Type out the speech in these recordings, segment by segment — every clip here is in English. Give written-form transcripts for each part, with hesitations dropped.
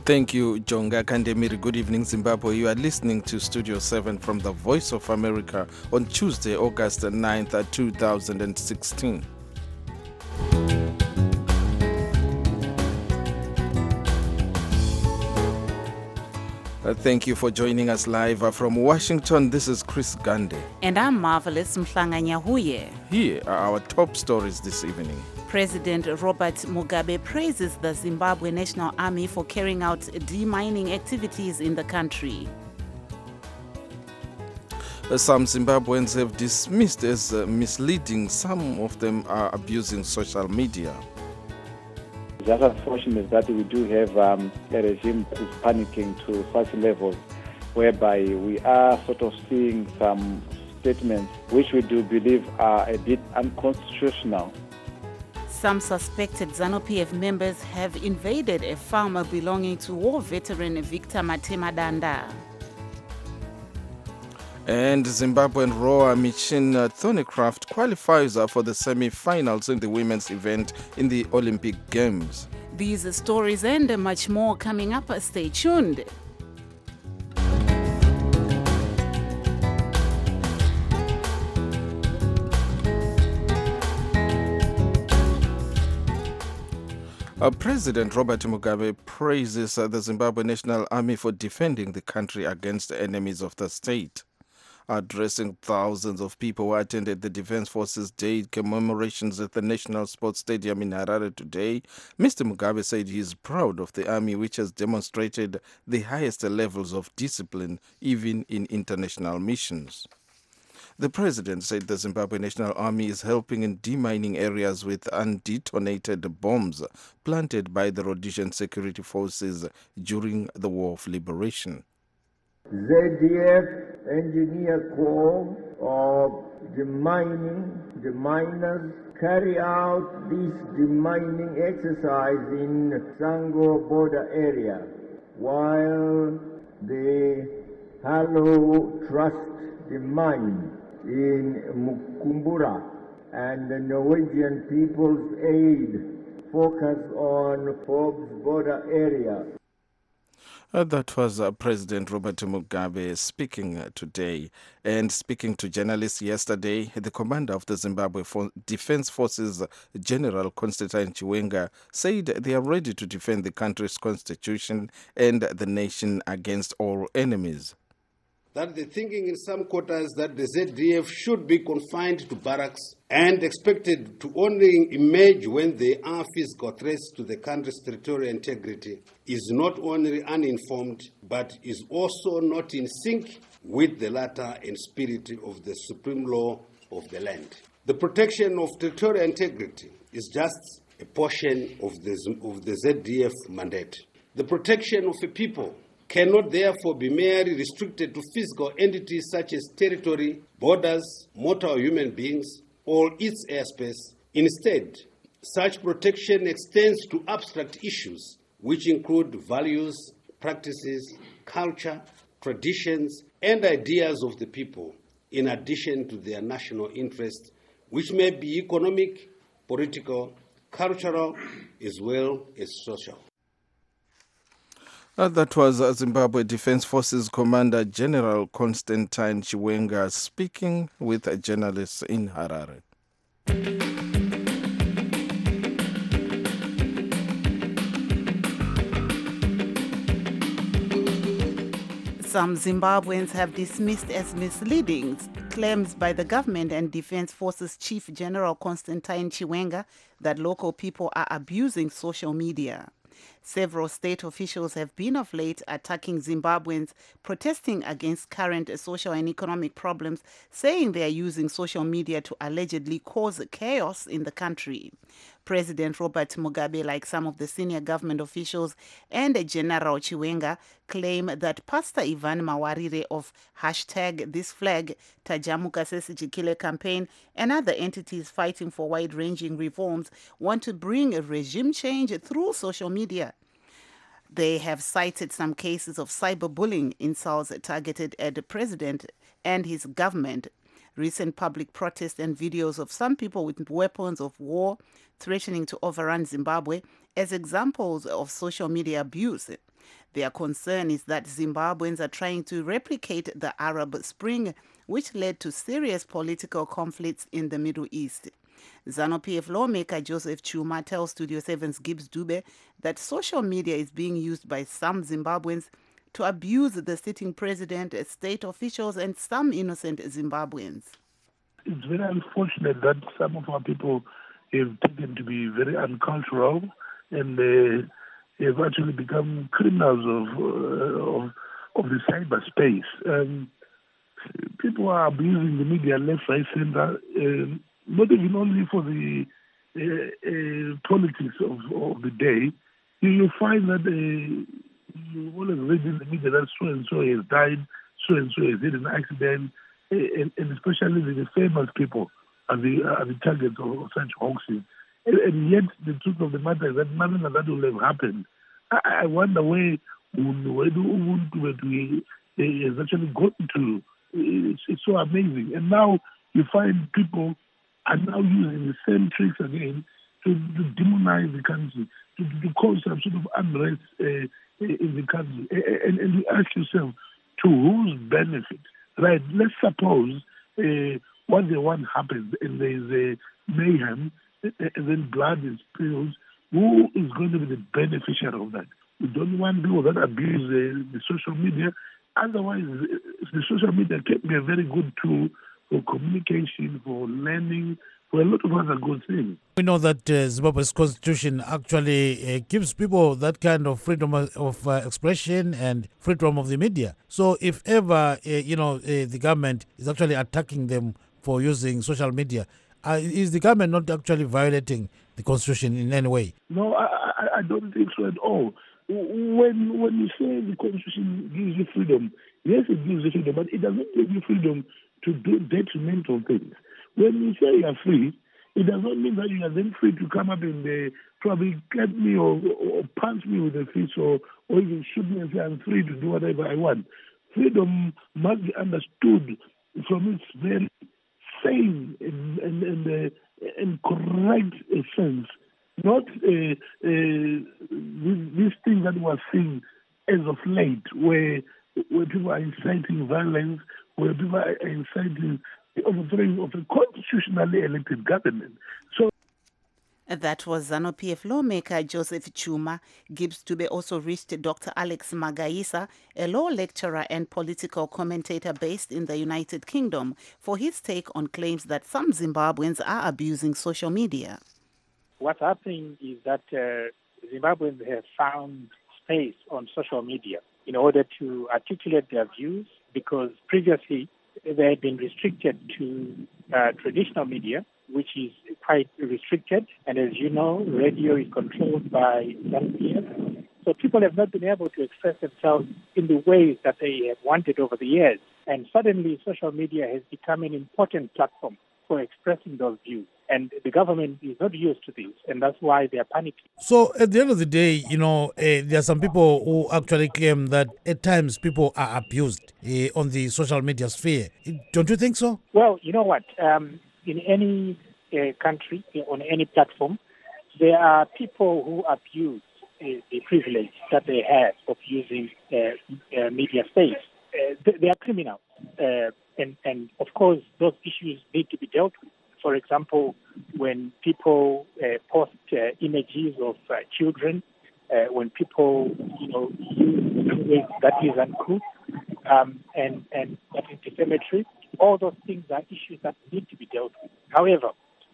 Thank you, Jonga Kandemiri. Good evening, Zimbabwe. You are listening to Studio 7 from the Voice of America on Tuesday, August 9th, 2016. Thank you for joining us live from Washington. This is Chris Gande. And I'm Marvelous Mhlanganyahuye. Here are our top stories this evening. President Robert Mugabe praises the Zimbabwe National Army for carrying out demining activities in the country. Some Zimbabweans have dismissed as misleading. Some of them are abusing social media. Just unfortunate that we do have a regime that is panicking to such levels whereby we are sort of seeing some statements which we do believe are a bit unconstitutional. Some suspected ZANU-PF members have invaded a farm belonging to war veteran Victor Matemadanda. And Zimbabwean rower Michin Thornycroft qualifies for the semi-finals in the women's event in the Olympic Games. These stories and much more coming up. Stay tuned. President Robert Mugabe praises the Zimbabwe National Army for defending the country against the enemies of the state. Addressing thousands of people who attended the Defense Forces Day commemorations at the National Sports Stadium in Harare today, Mr. Mugabe said he is proud of the army, which has demonstrated the highest levels of discipline even in international missions. The president said the Zimbabwe National Army is helping in demining areas with undetonated bombs planted by the Rhodesian security forces during the War of Liberation. ZDF Engineer Corps of the miners carry out this demining exercise in Sango border area, while the Halo Trust the mine in Mukumbura and the Norwegian People's Aid focus on Forbes border area. That was President Robert Mugabe speaking today. And speaking to journalists yesterday, the commander of the Zimbabwe Defense Forces, General Constantine Chiwenga, said they are ready to defend the country's constitution and the nation against all enemies. That the thinking in some quarters that the ZDF should be confined to barracks and expected to only emerge when there are physical threats to the country's territorial integrity is not only uninformed, but is also not in sync with the letter and spirit of the supreme law of the land. The protection of territorial integrity is just a portion of the ZDF mandate. The protection of a people cannot therefore be merely restricted to physical entities such as territory, borders, mortal or human beings, or its airspace. Instead, such protection extends to abstract issues which include values, practices, culture, traditions, and ideas of the people, in addition to their national interests, which may be economic, political, cultural, as well as social. That was Zimbabwe Defense Forces Commander General Constantine Chiwenga speaking with journalists in Harare. Some Zimbabweans have dismissed as misleading claims by the government and Defense Forces Chief General Constantine Chiwenga that local people are abusing social media. Several state officials have been of late attacking Zimbabweans protesting against current social and economic problems, saying they are using social media to allegedly cause chaos in the country. President Robert Mugabe, like some of the senior government officials and General Chiwenga, claim that Pastor Ivan Mawarire of #ThisFlag, Tajamuka Sesijikile campaign, and other entities fighting for wide-ranging reforms want to bring a regime change through social media. They have cited some cases of cyberbullying insults targeted at the president and his government. Recent public protests and videos of some people with weapons of war threatening to overrun Zimbabwe as examples of social media abuse. Their concern is that Zimbabweans are trying to replicate the Arab Spring, which led to serious political conflicts in the Middle East. ZANU-PF lawmaker Joseph Chuma tells Studio 7's Gibbs Dube that social media is being used by some Zimbabweans to abuse the sitting president, state officials, and some innocent Zimbabweans. It's very unfortunate that some of our people have taken to be very uncultural and have actually become criminals of the cyberspace. People are abusing the media left, right, center, not even only for the politics of the day. You find that you always read in the media that so-and-so has died, so-and-so has had an accident, and especially the famous people are the targets of such hoaxes. And yet the truth of the matter is that nothing like that will have happened. I wonder where Ubuntu has actually gotten to. It's so amazing. And now you find people are now using the same tricks again to demonize the country, to cause some sort of unrest in the country. And you ask yourself, to whose benefit? Right, let's suppose what they want happens and there's a mayhem and then blood is spilled. Who is going to be the beneficiary of that? We don't want people that abuse the social media. Otherwise, the social media can be a very good tool for communication, for learning, for a lot of other good things. We know that Zimbabwe's constitution actually gives people that kind of freedom of expression and freedom of the media. So if ever, the government is actually attacking them for using social media, is the government not actually violating the constitution in any way? No, I don't think so at all. When you say the constitution gives you freedom, yes, it gives you freedom, but it doesn't give you freedom to do detrimental things. When you say you are free, it does not mean that you are then free to come up and probably cut me or punch me with a fist or even shoot me and say I'm free to do whatever I want. Freedom must be understood from its very sane and correct sense. Not this thing that we're seeing as of late, where people are inciting violence, where people are inciting the overthrowing of a constitutionally elected government. So that was ZANU-PF lawmaker Joseph Chuma. Gibbs Dube also reached Dr. Alex Magaisa, a law lecturer and political commentator based in the United Kingdom, for his take on claims that some Zimbabweans are abusing social media. What's happening is that Zimbabweans have found space on social media in order to articulate their views, because previously they had been restricted to traditional media, which is quite restricted. And as you know, radio is controlled by ZANU-PF. So people have not been able to express themselves in the ways that they have wanted over the years. And suddenly social media has become an important platform for expressing those views. And the government is not used to this, and that's why they are panicking. So at the end of the day, there are some people who actually claim that at times people are abused on the social media sphere. Don't you think so? Well, you know what? In any country, on any platform, there are people who abuse the privilege that they have of using media space. They are criminals. And of course, those issues need to be dealt with. For example, when people post images of children, when people, use language that is uncouth and that is defamatory, all those things are issues that need to be dealt with. However,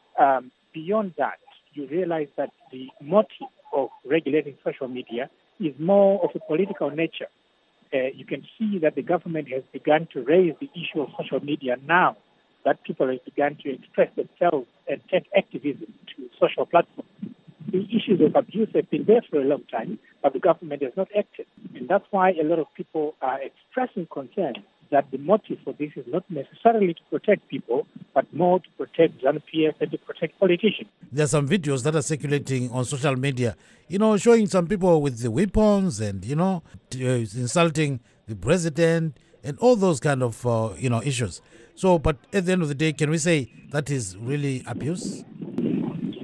beyond that, you realize that the motive of regulating social media is more of a political nature. You can see that the government has begun to raise the issue of social media now that people have begun to express themselves and take activism to social platforms. The issues of abuse have been there for a long time, but the government has not acted. And that's why a lot of people are expressing concern that the motive for this is not necessarily to protect people, but more to protect ZANU-PF and to protect politicians. There are some videos that are circulating on social media, showing some people with the weapons and, insulting the president and all those kind of, issues. So, but at the end of the day, can we say that is really abuse?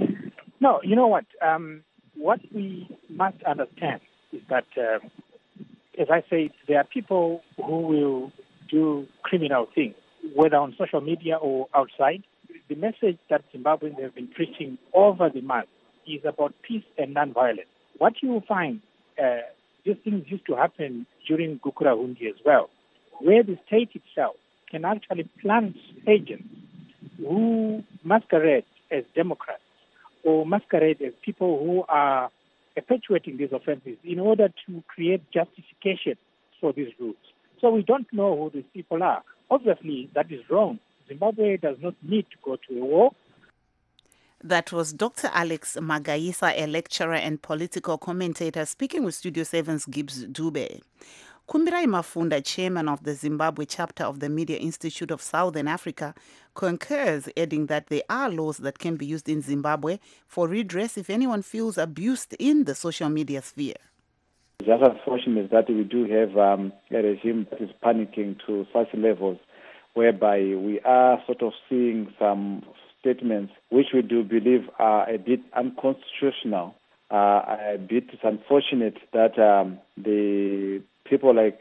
No, you know what? What we must understand is that as I say, there are people who will do criminal things, whether on social media or outside. The message that Zimbabweans have been preaching over the months is about peace and non-violence. What you will find, these things used to happen during Gukurahundi as well, where the state itself can actually plant agents who masquerade as Democrats or masquerade as people who are perpetuating these offenses in order to create justification for these groups. So we don't know who these people are. Obviously, that is wrong. Zimbabwe does not need to go to a war. That was Dr. Alex Magaisa, a lecturer and political commentator, speaking with Studio 7's Gibbs Dube. Kumbirai Mafunda, chairman of the Zimbabwe chapter of the Media Institute of Southern Africa, concurs, adding that there are laws that can be used in Zimbabwe for redress if anyone feels abused in the social media sphere. It's just unfortunate that we do have a regime that is panicking to such levels whereby we are sort of seeing some statements which we do believe are a bit unconstitutional. It's unfortunate that the people like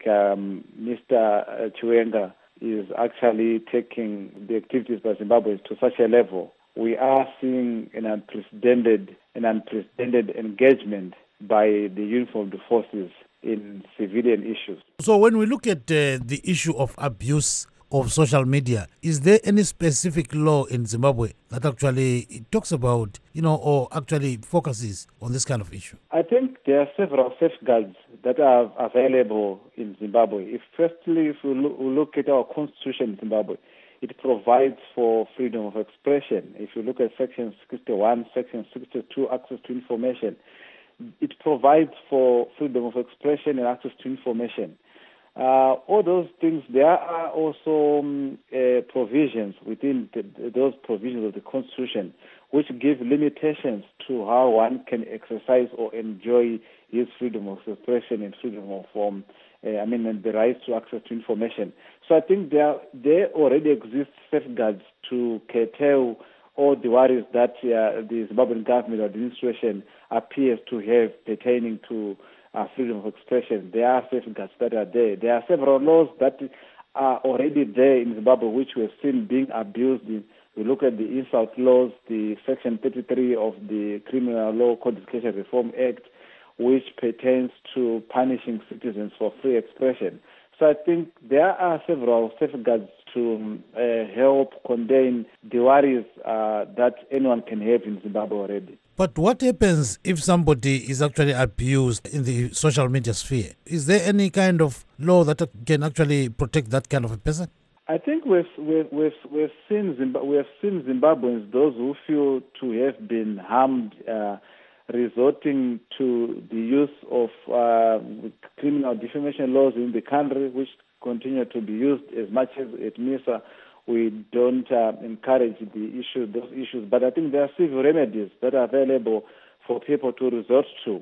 Mr. Chiwenga is actually taking the activities by Zimbabwe to such a level. We are seeing an unprecedented engagement by the uniformed forces in civilian issues. So when we look at the issue of abuse of social media, is there any specific law in Zimbabwe that actually talks about, or actually focuses on this kind of issue? I think there are several safeguards that are available in Zimbabwe. If we look at our constitution in Zimbabwe, it provides for freedom of expression. If you look at Section 61, Section 62, access to information, it provides for freedom of expression and access to information. All those things, there are also provisions within those provisions of the Constitution which give limitations to how one can exercise or enjoy his freedom of expression and freedom of and the right to access to information. So I think there already exist safeguards to curtail all the worries that the Zimbabwean government administration appears to have pertaining to freedom of expression. There are safeguards that are there. There are several laws that are already there in Zimbabwe which we have seen being abused. We look at the insult laws, the Section 33 of the Criminal Law Codification Reform Act, which pertains to punishing citizens for free expression. So I think there are several safeguards to help contain the worries that anyone can have in Zimbabwe already. But what happens if somebody is actually abused in the social media sphere? Is there any kind of law that can actually protect that kind of a person? I think we've seen Zimbabweans, those who feel to have been harmed, resorting to the use of criminal defamation laws in the country, which continue to be used as much as at MISA. We don't encourage those issues, but I think there are civil remedies that are available for people to resort to.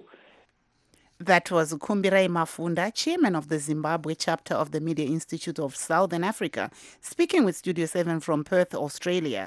That was Kumbirai Mafunda, chairman of the Zimbabwe chapter of the Media Institute of Southern Africa, speaking with Studio 7 from Perth, Australia.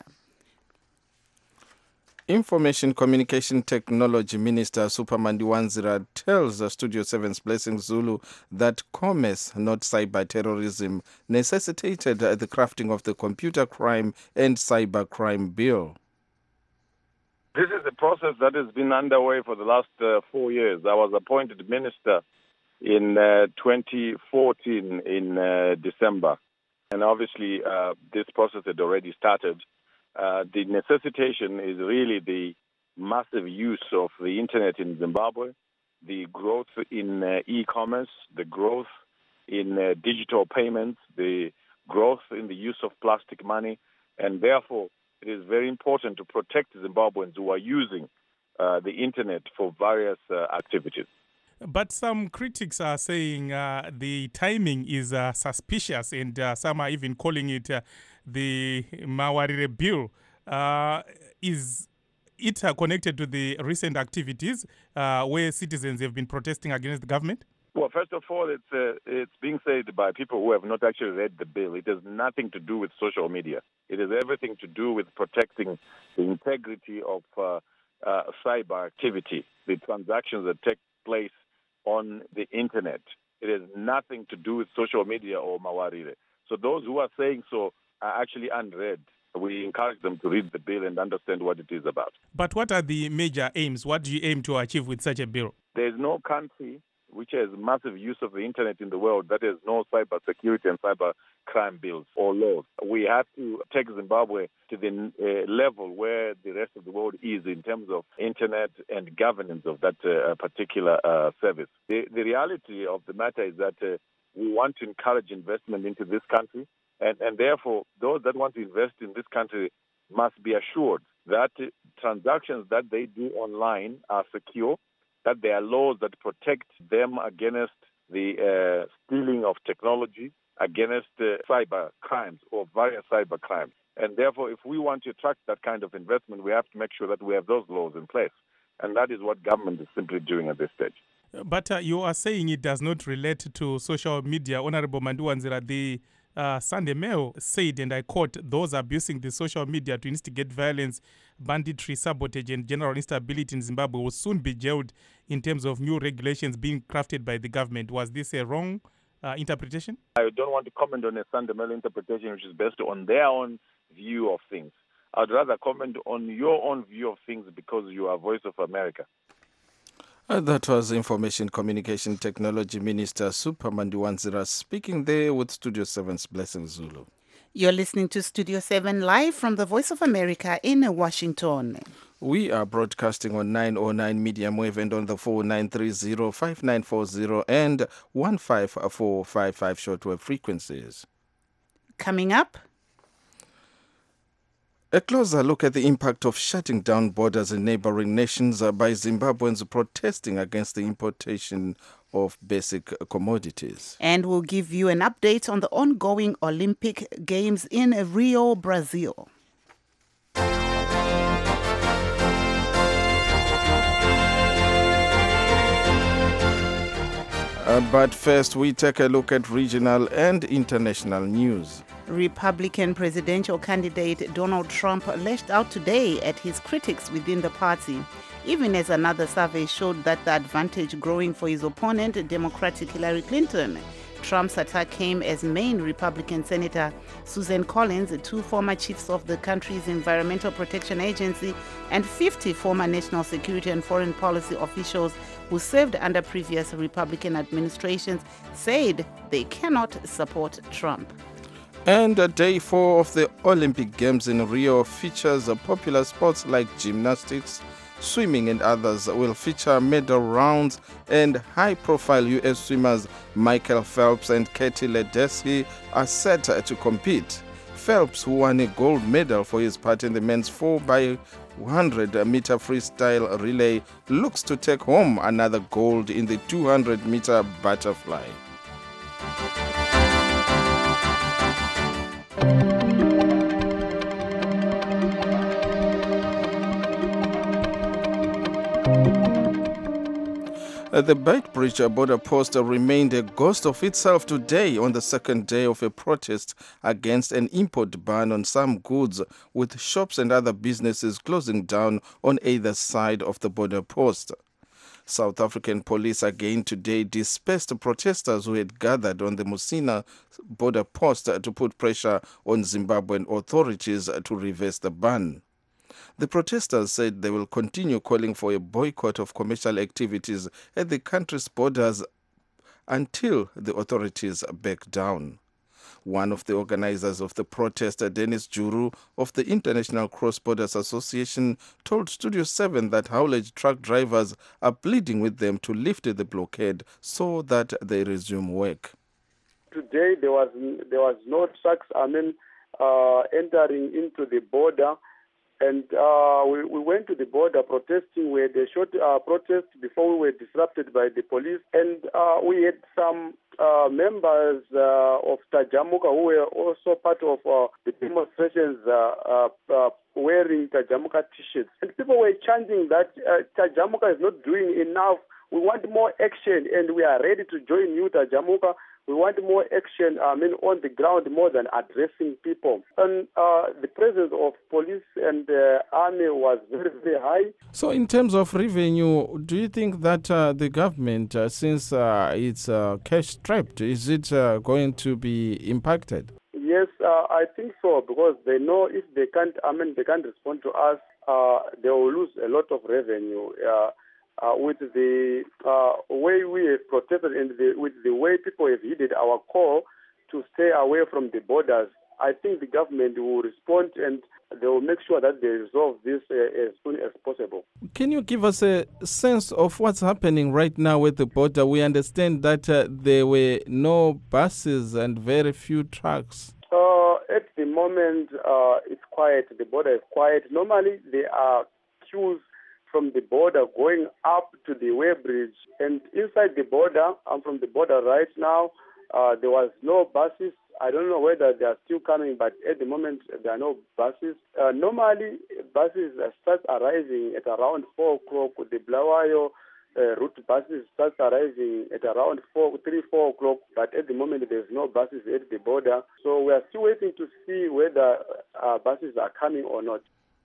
Information Communication Technology Minister Superman Diwanzira tells Studio 7's Blessing Zulu that commerce, not cyber terrorism, necessitated the crafting of the Computer Crime and Cyber Crime Bill. This is a process that has been underway for the last 4 years. I was appointed minister in 2014 in December. And obviously, this process had already started. The necessitation is really the massive use of the internet in Zimbabwe, the growth in e-commerce, the growth in digital payments, the growth in the use of plastic money, and therefore it is very important to protect Zimbabweans who are using the internet for various activities. But some critics are saying the timing is suspicious, and some are even calling it the Mawarire Bill. Is it connected to the recent activities where citizens have been protesting against the government? Well, first of all, it's being said by people who have not actually read the bill. It has nothing to do with social media. It has everything to do with protecting the integrity of cyber activity, the transactions that take place on the internet. It has nothing to do with social media or Mawarire. So those who are saying so are actually unread. We encourage them to read the bill and understand what it is about. But what are the major aims? What do you aim to achieve with such a bill? There is no country which has massive use of the internet in the world that has no cyber security and cyber crime bills or laws. We have to take Zimbabwe to the level where the rest of the world is in terms of internet and governance of that particular service. The reality of the matter is that we want to encourage investment into this country, and therefore those that want to invest in this country must be assured that transactions that they do online are secure, that there are laws that protect them against the stealing of technology, against cyber crimes or various cyber crimes. And therefore, if we want to attract that kind of investment, we have to make sure that we have those laws in place. And that is what government is simply doing at this stage. But you are saying it does not relate to social media. Honorable Manduwanzira, the Sunday Mail said, and I quote, those abusing the social media to instigate violence, banditry, sabotage, and general instability in Zimbabwe will soon be jailed in terms of new regulations being crafted by the government. Was this a wrong interpretation? I don't want to comment on a Sunday Mail interpretation which is based on their own view of things. I'd rather comment on your own view of things because you are Voice of America. That was Information Communication Technology Minister Super Manduwanzira speaking there with Studio 7's Blessing Zulu. You're listening to Studio 7 live from the Voice of America in Washington. We are broadcasting on 909 medium wave and on the 4930-5940 and 15455 shortwave frequencies. Coming up, a closer look at the impact of shutting down borders in neighboring nations by Zimbabweans protesting against the importation of basic commodities. And we'll give you an update on the ongoing Olympic Games in Rio, Brazil. But first, we take a look at regional and international news. Republican presidential candidate Donald Trump lashed out today at his critics within the party, even as another survey showed that the advantage growing for his opponent, Democratic Hillary Clinton. Trump's attack came as Maine Republican Senator Susan Collins, two former chiefs of the country's Environmental Protection Agency, and 50 former national security and foreign policy officials who served under previous Republican administrations said they cannot support Trump. And day 4 of the Olympic Games in Rio features popular sports like gymnastics, swimming and others will feature medal rounds, and high-profile U.S. swimmers Michael Phelps and Katie Ledecky are set to compete. Phelps, who won a gold medal for his part in the men's 4x100-meter freestyle relay, looks to take home another gold in the 200-meter butterfly. The Beitbridge border post remained a ghost of itself today on the second day of a protest against an import ban on some goods, with shops and other businesses closing down on either side of the border post. South African police again today dispersed protesters who had gathered on the Musina border post to put pressure on Zimbabwean authorities to reverse the ban. The protesters said they will continue calling for a boycott of commercial activities at the country's borders until the authorities back down. One of the organizers of the protest, Dennis Juru of the International Cross Borders Association, told Studio 7 that haulage truck drivers are pleading with them to lift the blockade so that they resume work. Today there was no trucks entering into the border. And we went to the border protesting. We had a short protest before we were disrupted by the police. And we had some members of Tajamuka who were also part of the demonstrations wearing Tajamuka t-shirts. And people were chanting that Tajamuka is not doing enough. We want more action and we are ready to join you, Tajamuka. We want more action, on the ground more than addressing people. And the presence of police and army was very, very high. So in terms of revenue, do you think that the government, since it's cash-strapped, is it going to be impacted? Yes, I think so, because they know if they can't respond to us, they will lose a lot of revenue. With the way we have protested and with the way people have heeded our call to stay away from the borders, I think the government will respond and they will make sure that they resolve this as soon as possible. Can you give us a sense of what's happening right now at the border? We understand that there were no buses and very few trucks. At the moment, it's quiet. The border is quiet. Normally, there are queues from the border going up to the Weighbridge. And inside the border, I'm from the border right now, there was no buses. I don't know whether they are still coming, but at the moment, there are no buses. Normally, buses start arriving at around 4 o'clock. The Blawayo route buses start arriving at around 4 o'clock, but at the moment, there's no buses at the border. So we are still waiting to see whether buses are coming or not.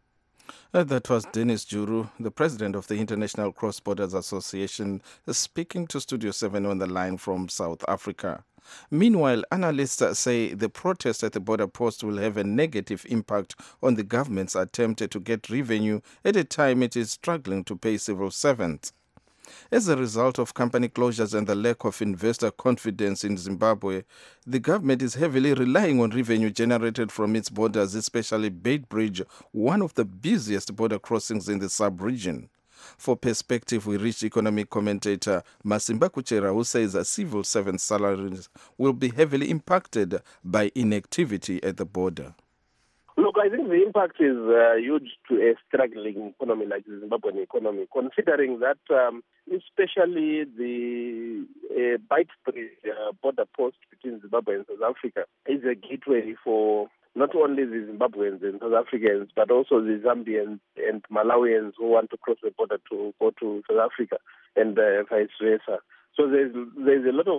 That was Dennis Juru, the president of the International Cross Borders Association, speaking to Studio 7 on the line from South Africa. Meanwhile, analysts say the protest at the border post will have a negative impact on the government's attempt to get revenue at a time it is struggling to pay civil servants. As a result of company closures and the lack of investor confidence in Zimbabwe, the government is heavily relying on revenue generated from its borders, especially Beitbridge, one of the busiest border crossings in the sub-region. For perspective, we reached economic commentator Masimba Kuchera, who says that civil servant salaries will be heavily impacted by inactivity at the border. Look, I think the impact is huge to a struggling economy like the Zimbabwean economy, considering that especially the Beitbridge border post between Zimbabwe and South Africa is a gateway for not only the Zimbabweans and South Africans, but also the Zambians and Malawians who want to cross the border to go to South Africa and vice versa. So there's a lot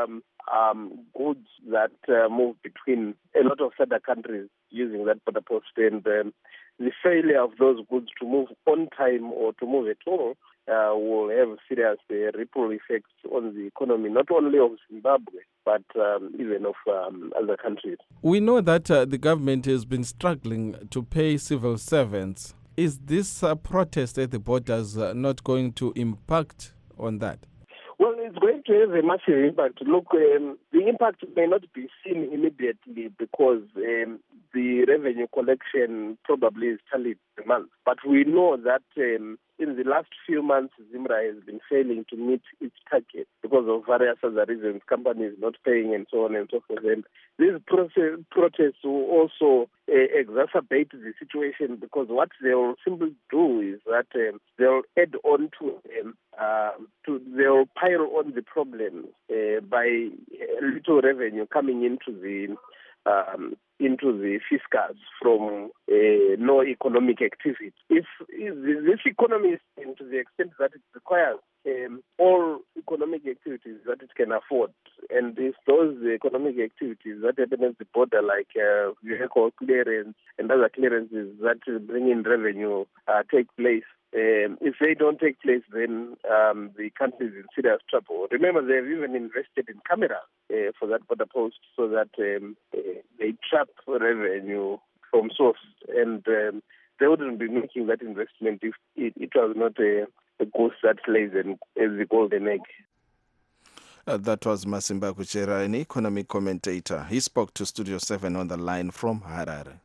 of goods that move between a lot of other countries using that border post, and the failure of those goods to move on time or to move at all will have serious ripple effects on the economy, not only of Zimbabwe, but even of other countries. We know that the government has been struggling to pay civil servants. Is this protest at the borders not going to impact on that? Well, it's going to have a massive impact. Look, the impact may not be seen immediately because the revenue collection probably is tallied per month. But we know that in the last few months, Zimra has been failing to meet its target because of various other reasons, companies not paying and so on and so forth. And these protests will also exacerbate the situation, because what they'll simply do is that they'll add on to they'll pile on the problem by little revenue coming into the fiscus from no economic activity. If this economy is to the extent that it requires all economic activities that it can afford, and if those economic activities that happen at the border, like vehicle clearance and other clearances that bring in revenue, take place, if they don't take place, then the country is in serious trouble. Remember, they have even invested in cameras for that border post so that they trap revenue from source, and they wouldn't be making that investment if it was not a goose that lays the golden egg. That was Masimba Kuchera, an economic commentator. He spoke to Studio 7 on the line from Harare.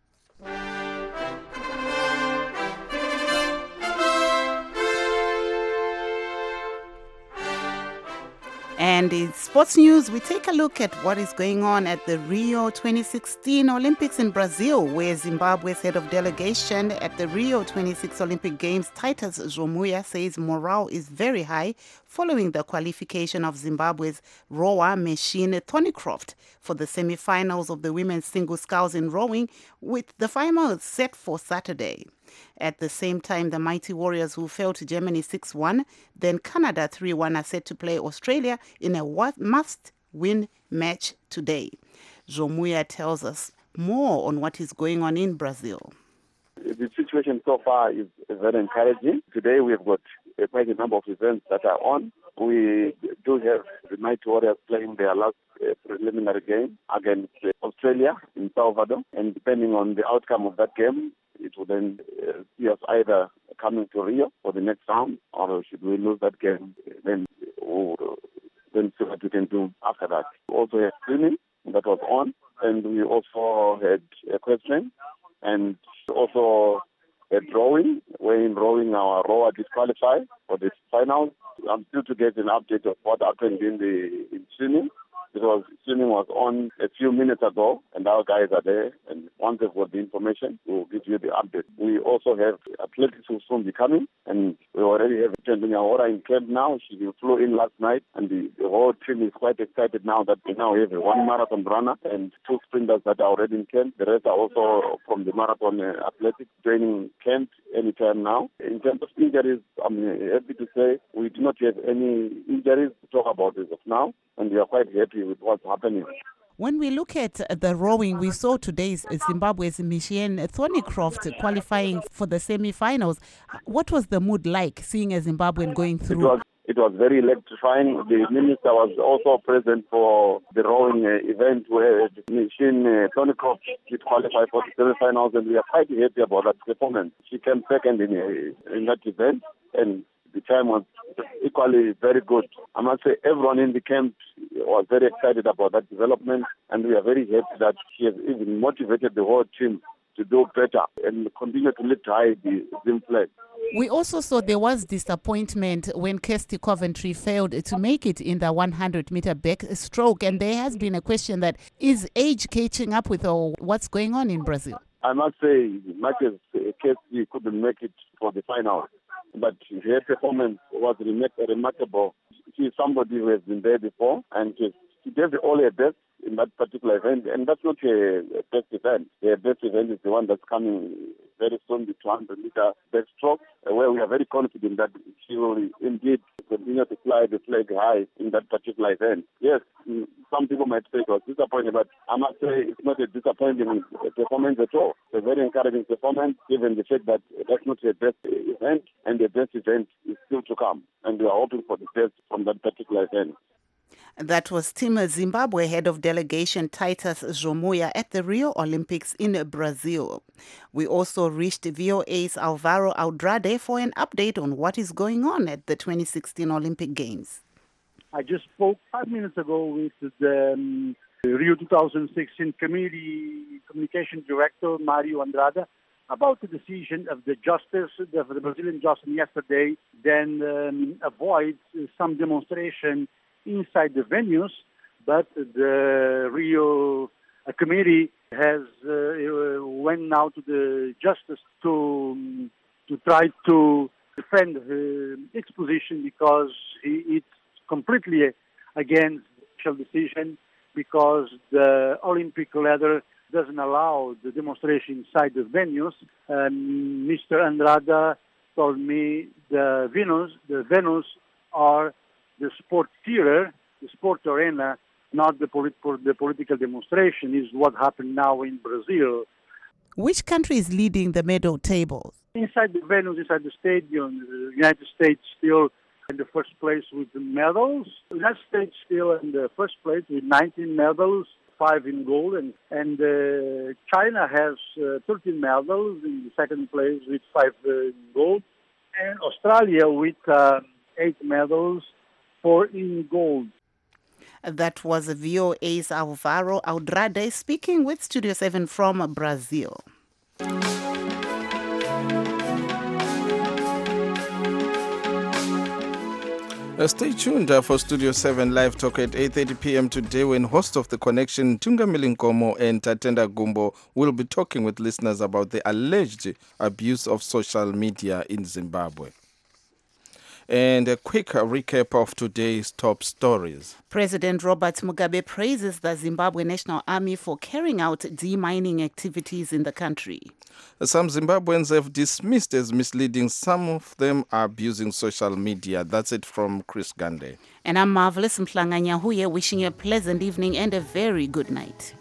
And in sports news, we take a look at what is going on at the Rio 2016 Olympics in Brazil, where Zimbabwe's head of delegation at the Rio 2016 Olympic Games, Titus Zomuya, says morale is very high following the qualification of Zimbabwe's rower machine Thornycroft for the semi-finals of the women's single sculls in rowing, with the finals set for Saturday. At the same time, the Mighty Warriors, who fell to Germany 6-1, then Canada 3-1, are set to play Australia in a win match today. Zhomuya tells us more on what is going on in Brazil. The situation so far is very encouraging. Today we have got quite a number of events that are on. We do have the Mighty Warriors playing their last preliminary game against Australia in Salvador. And depending on the outcome of that game, it will then see us either coming to Rio for the next round, or should we lose that game, then we'll then see what we can do after that. We also had swimming that was on, and we also had equestrian, and also rowing, where in rowing our rower disqualified for the final. I'm still to get an update of what happened in swimming, because swimming was on a few minutes ago, and our guys are there, and once they've got the information, we'll give you the update. We also have athletics who soon be coming, and we already have Ahora in camp now. She flew in last night, and the whole team is quite excited now that we now have one marathon runner and 2 sprinters that are already in camp. The rest are also from the marathon athletics training camp anytime now. In terms of injuries, I'm happy to say we do not have any injuries to talk about as of now, and we are quite happy with what's happening. When we look at the rowing, we saw today's Zimbabwe's Michelle Thornycroft qualifying for the semi-finals. What was the mood like seeing a Zimbabwean going through? It was very electrifying. The minister was also present for the rowing event where Michelle Thornycroft did qualify for the semi-finals, and we are quite happy about that performance. She came second in that event, and the time was equally very good. I must say everyone in the camp was very excited about that development, and we are very happy that she has even motivated the whole team to do better and continue to lift high the Zim flag. We also saw there was disappointment when Kirsty Coventry failed to make it in the 100-meter backstroke, and there has been a question that is age catching up with what's going on in Brazil? I must say, much as Kirsty couldn't make it for the final, but her performance was remarkable. She is somebody who has been there before, and she gave all her best in that particular event, and that's not her best event. Her best event is the one that's coming very soon, the 200-meter backstroke, where we are very confident that she will indeed continue to fly the flag high in that particular event. Yes, some people might say it was disappointing, but I must say it's not a disappointing performance at all. It's a very encouraging performance, given the fact that that's not her best event, and the best event is still to come, and we are hoping for the best from that particular event. That was Team Zimbabwe head of delegation Titus Zhomuya at the Rio Olympics in Brazil. We also reached VOA's Alvaro Andrade for an update on what is going on at the 2016 Olympic Games. I just spoke 5 minutes ago with the Rio 2016 Committee Communication Director, Mario Andrade, about the decision of the Brazilian justice yesterday, then avoid some demonstration inside the venues, but the Rio committee has went now to the justice to try to defend its position, because it's completely against the decision, because the Olympic ladder doesn't allow the demonstration inside the venues. Mr. Andrade told me the venues are the sport theater, the sport arena, not the political demonstration, is what happened now in Brazil. Which country is leading the medal tables? Inside the venues, inside the stadium, the United States still in the first place with the medals. The United States still in the first place with 19 medals, 5 in gold, and China has 13 medals in the second place with 5 in gold, and Australia with 8 medals, 4 in gold. That was VOA's Alvaro Andrade speaking with Studio 7 from Brazil. Stay tuned for Studio 7 Live Talk at 8:30 p.m. today, when host of The Connection, Tunga Milinkomo and Tatenda Gumbo, will be talking with listeners about the alleged abuse of social media in Zimbabwe. And a quick recap of today's top stories. President Robert Mugabe praises the Zimbabwe National Army for carrying out demining activities in the country. Some Zimbabweans have dismissed as misleading. Some of them are abusing social media. That's it from Chris Gande. And I'm Marvelous Mhlanga Nyahuye, wishing you a pleasant evening and a very good night.